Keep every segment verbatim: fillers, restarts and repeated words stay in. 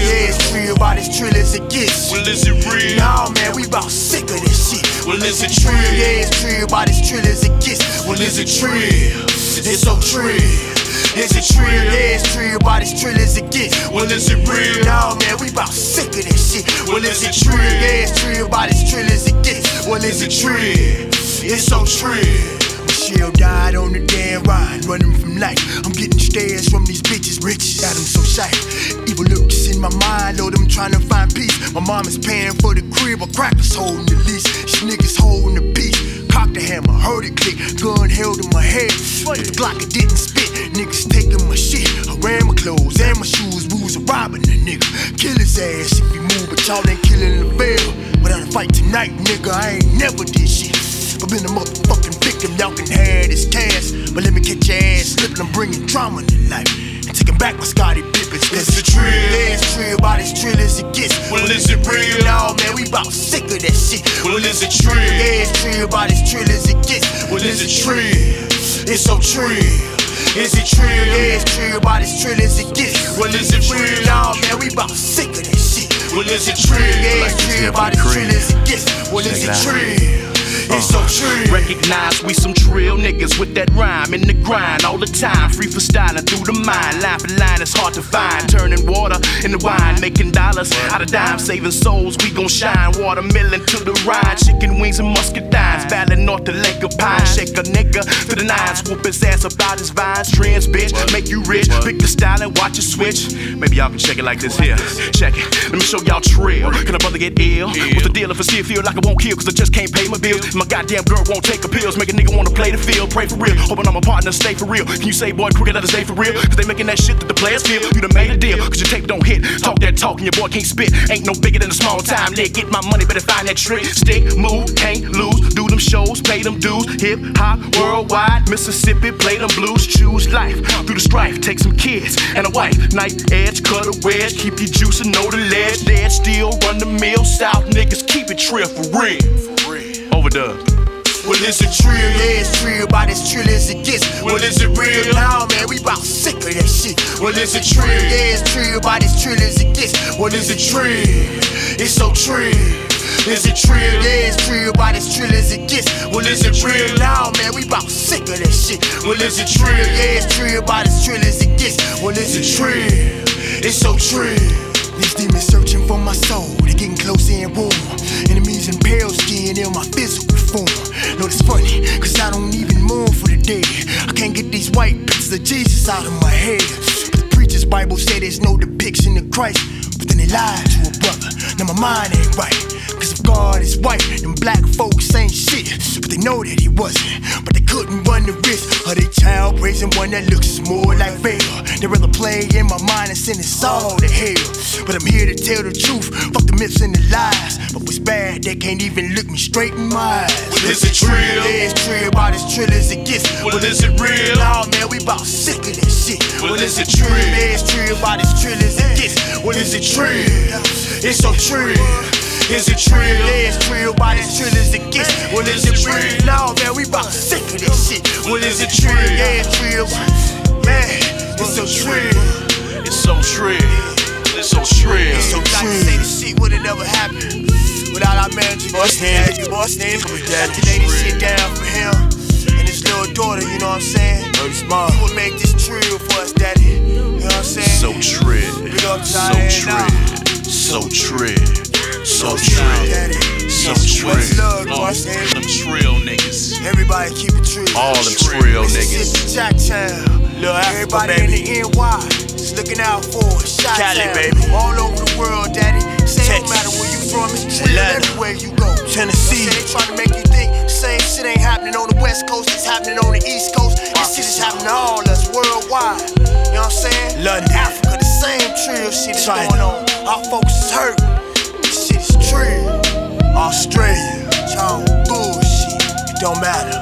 Yeah, it's real, about as trill as it gets. Well, is it real? Nah, man, we about sick of this shit. Well, is it trill? Yeah, it's trill, about as trill as it gets. Well, is it trill? It's so trill. Is it trill? Yeah, it's trill, about as trill as it gets. Well, is it real? Nah, man, we about sick of this shit. Well, is it trill? Yeah, it's trill, about as trill as it gets. Well, is it trill? It's so trill. Michelle died on the damn ride, running from life. I'm getting stares from these bitches, riches got them so shy. Evil looks in my mind, Lord, I'm trying to find peace. My mom is paying for the crib, a cracker's holding the lease. These niggas holding the peace. Cocked the hammer, heard it click, gun held in my head. But the Glock it didn't spit. Niggas taking my shit. I ran my clothes and my shoes. We was robbing a nigga. Kill his ass if he move, but y'all ain't killing the veil. Without a fight tonight, nigga, I ain't never did shit. I've been a motherfucking victim, y'all can have this cash. But let me catch your ass slipping, I'm bringing drama to life. And taking back my Scotty Pippins. Is it trill? Yeah, it's trill, about as trill as it gets. Well, is it real? No, man, we about sick of that shit. Well, is it trill? Yeah, it's trill, about as trill as it gets. Well, is it trill? It's so trill. Is it trill? Yeah, it's trill, about as trill as it gets. Well, is it real? No, man, we about sick of that shit. Well, is it trill? Yeah, it's trill, about as trill as it gets. Well, is it trill? It's so trill. Recognize we some trill niggas with that rhyme in the grind all the time. Free for styling through the mind. Line for line, it's hard to find. Turning water into wine, making dollars out of dimes, saving souls. We gon' shine. Watermelon to the rind, chicken wings and muscadines. Valley North to Lake of Pine. Shake a nigga to the nines. Whoop his ass about his vines. Trends, bitch, make you rich. Pick the style and watch it switch. Maybe y'all can check it like this here. Check it. Let me show y'all trill. Can a brother get ill? What's the deal if I see it feel like I won't kill? Cause I just can't pay my bills. My goddamn girl won't take her pills. Make a nigga wanna play the field. Pray for real. Hoping I'm a partner, stay for real. Can you say, boy, quicker that I stay for real? Cause they making that shit that the players feel. You done made a deal. Cause your tape don't hit. Talk that talk and your boy can't spit. Ain't no bigger than a small time nigga. Get my money, better find that trick. Stick, move, can't lose. Do them shows, pay them dues. Hip hop, worldwide. Mississippi, play them blues. Choose life through the strife. Take some kids and a wife. Knife edge, cut a wedge. Keep your juice and know the lead. Dead still, run the mill. South niggas keep it trill for real. For real. Overdub. Well, is it trill? Yeah, it's trill, about as trill as it gets. Well, is it real? Nah, man, we about sick of that shit. Well, is it trill? Yeah, it's trill, about as trill as it gets. Well, is it trill? It's so trill. Is it trill? Yeah, it's trill, about as trill as it gets. Well, is it real? Nah, man, we about sick of that shit. Well, is it trill? Yeah, it's trill, about as trill as it gets. Well, is it trill? It's so trill. These demons searching for my soul, they getting closer and warm. Enemies in pale skin in my physical form. No, it's funny, cause I don't even mourn for the dead. I can't get these white pictures of Jesus out of my head. But the preacher's Bible say there's no depiction of Christ, but then they lied to a brother. Now my mind ain't right. Cause if God is white, then black folks ain't shit. But they know that he wasn't. But they couldn't run the risk of their child raising one that looks more like Vader. They'd rather play in my mind and send us all to hell. But I'm here to tell the truth, fuck the myths and the lies. But what's bad, they can't even look me straight in my eyes. Well, is it trill? Yeah, it's trill, about as trill as it gets. Well, is it real? Nah, man, we about sick of that shit. Well, is it trill? Yeah, it's trill, about as trill as it gets. Well, is it trill? It's so trill. Is it trill? Yeah, it's trill, about as trill as it gets. Well, is it real? Nah, man, we about sick of this shit. Well, is it trill? Yeah, it's trill. Man, it's so trill. It's so trill. It's so trill. It's so trill. I say this shit would've never happened without our manager. Boston, you Boston. Daddy lay this shit down for him and his little daughter, you know what I'm saying? Very smart. You would make this trill for us, daddy. You know what I'm saying? So trill. So trill. So trill. So trill. So trill. All them trill niggas. Everybody keep it trill. All them trill niggas. Jacktown. Everybody in the N Y is looking out for us. Cali, baby. All over the world, daddy. Say no matter where you from, it's trill everywhere you go. Tennessee. They trying to make you think same shit ain't happening on the West Coast, it's happening on the East Coast. This shit is happening to all us worldwide. You know what I'm saying? London, Africa, the same trill shit is going on. Our folks is hurt. This shit is trill. Australia, y'all bullshit. It don't matter.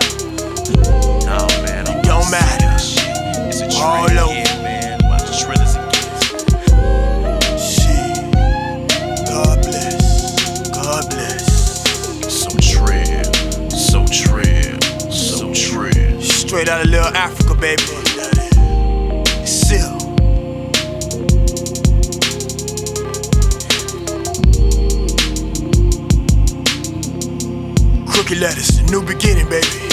No, man. It don't matter. It's a trill. All over. Yeah, man. Watch the trill as it gets. Shit. God bless. God bless. So trill. So trill. So trill. Straight out of Little Africa, baby. Still. Whiskey letters, new beginning, baby.